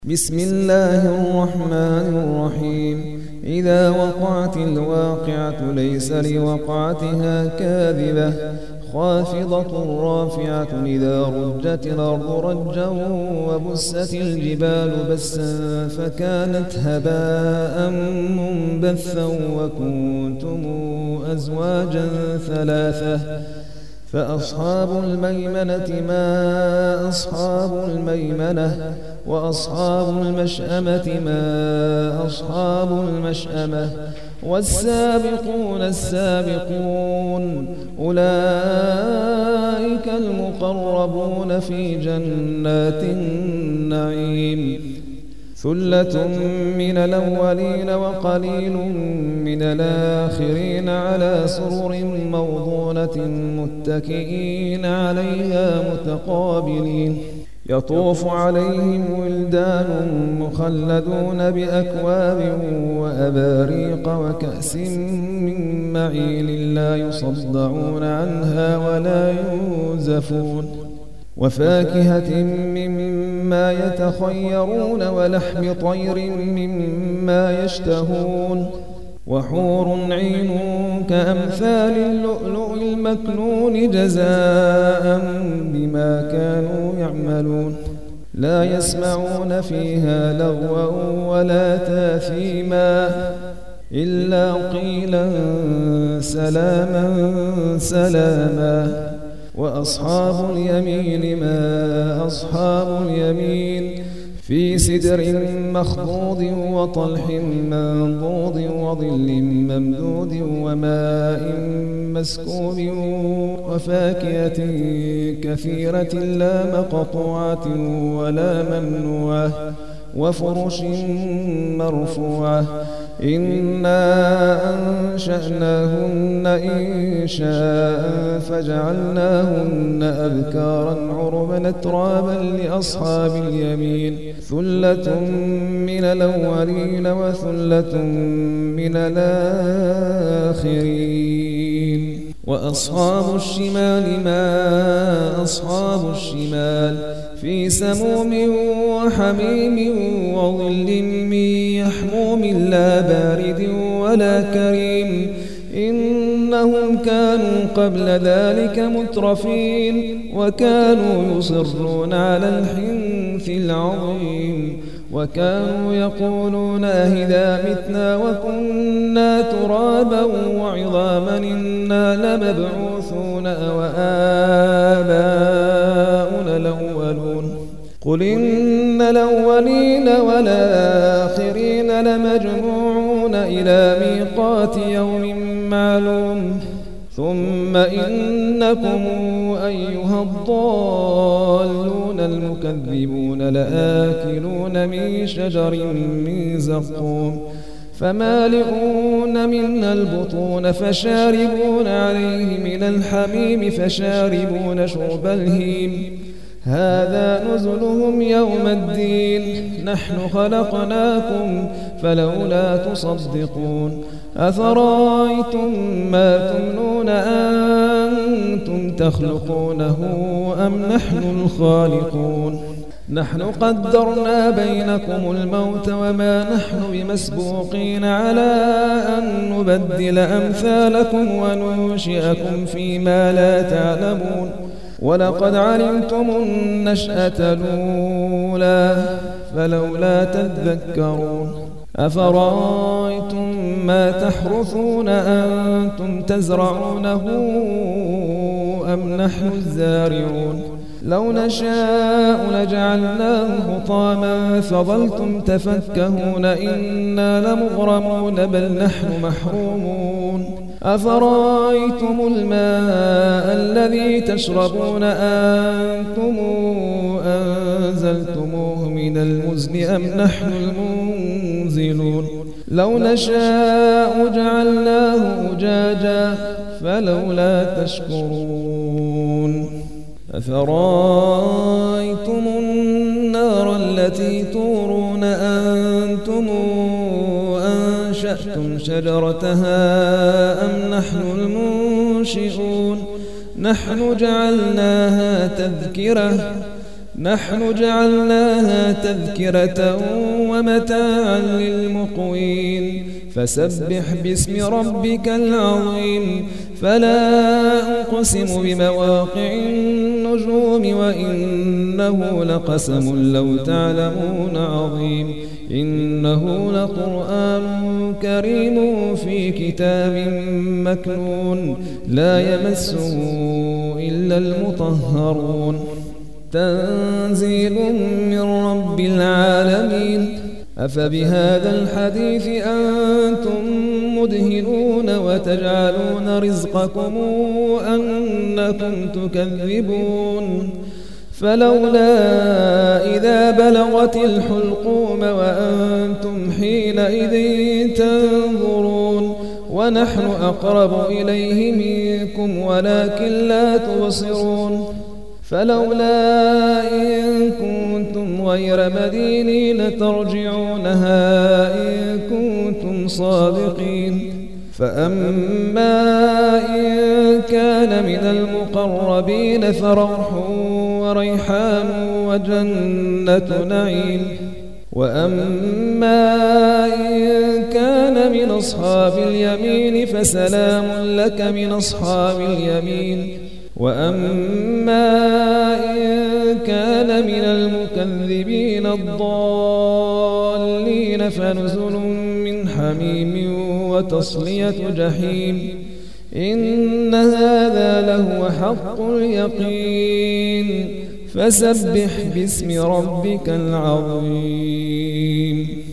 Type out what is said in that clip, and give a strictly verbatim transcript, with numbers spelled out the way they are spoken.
بسم الله الرحمن الرحيم إذا وقعت الواقعة ليس لوقعتها كاذبة خافضة رافعة إذا رجت الأرض رجا وبست الجبال بسا فكانت هباء منبثا وكنتم أزواجا ثلاثة فأصحاب الميمنة ما أصحاب الميمنة وأصحاب المشأمة ما أصحاب المشأمة والسابقون السابقون أولئك المقربون في جنات النعيم ثلة من الأولين وقليل من الآخرين على سرر موضونة متكئين عليها متقابلين يطوف عليهم ولدان مخلدون بأكواب وأباريق وكأس من معين لا يصدعون عنها ولا ينزفون وفاكهة مما يتخيرون ولحم طير مما يشتهون وحور عين كأمثال اللؤلؤ المكنون جزاء بما كانوا يعملون لا يسمعون فيها لغوا ولا تاثيما إلا قيلا سلاما سلاما وأصحاب اليمين ما أصحاب اليمين في سدر مخضود وطلح منضود وظل ممدود وماء مسكوب وفاكهة كثيرة لا مقطوعة ولا ممنوعة وفرش مرفوعة إنا أنشأناهن إنشاء فجعلناهن أبكارا عربا أترابا لأصحاب اليمين ثلة من الأولين وثلة من الآخرين وأصحاب الشمال ما أصحاب الشمال في سموم وحميم وظل من يحموم لا بارد ولا كريم إنهم كانوا قبل ذلك مترفين وكانوا يصرون على الحنث العظيم وكانوا يقولون أهذا متنا وكنا ترابا وعظاما إنا لمبعوثون وآباؤنا الأولون قل إن الأولين والآخرين لمجموعون إلى ميقات يوم معلوم ثم إنكم أيها الضالون المكذبون لآكلون من شجر من زقوم فمالئون منها البطون فشاربون عليه من الحميم فشاربون شرب الهيم هذا نزلهم يوم الدين نحن خلقناكم فلولا تصدقون أفرأيتم ما تمنون أنتم تخلقونه أم نحن الخالقون نحن قدرنا بينكم الموت وما نحن بمسبوقين على أن نبدل أمثالكم وننشئكم فيما لا تعلمون ولقد علمتم النشأة الأولى فلولا تذكرون أفرأيتم ما تحرثون أنتم تزرعونه أم نحن الزارعون لو نشاء لجعلناه حطاما فظلتم تفكهون إنا لمغرمون بل نحن محرومون أفرأيتم الماء الذي تشربون أنتم أنزلتموه من المزن أم نحن المنزلون لو نشاء جعلناه أجاجا فلولا تشكرون أفرأيتم النار التي تورون أنتم أنشأتم شجرتها أم نحن المنشئون نحن جعلناها تذكرة نحن جعلناها تذكرة ومتاعا للمقوين فسبح باسم ربك العظيم فلا أقسم بمواقع النجوم وإنه لقسم لو تعلمون عظيم إنه لقرآن كريم في كتاب مكنون لا يمسه إلا المطهرون تنزيل من رب العالمين أفبهذا الحديث أنتم مدهنون وتجعلون رزقكم أنكم تكذبون فلولا إذا بلغت الحلقوم وأنتم حينئذ تنظرون ونحن أقرب إليه منكم ولكن لا تبصرون فلولا إن كنتم غير مدينين ترجعونها إن كنتم صادقين فأما إن كان من المقربين فروح وريحان وجنة نعيم وأما إن كان من أصحاب اليمين فسلام لك من أصحاب اليمين وأما إن كان من المكذبين الضالين فنزل من حميم وتصلية جحيم إن هذا لهو حق اليقين فسبح باسم ربك العظيم.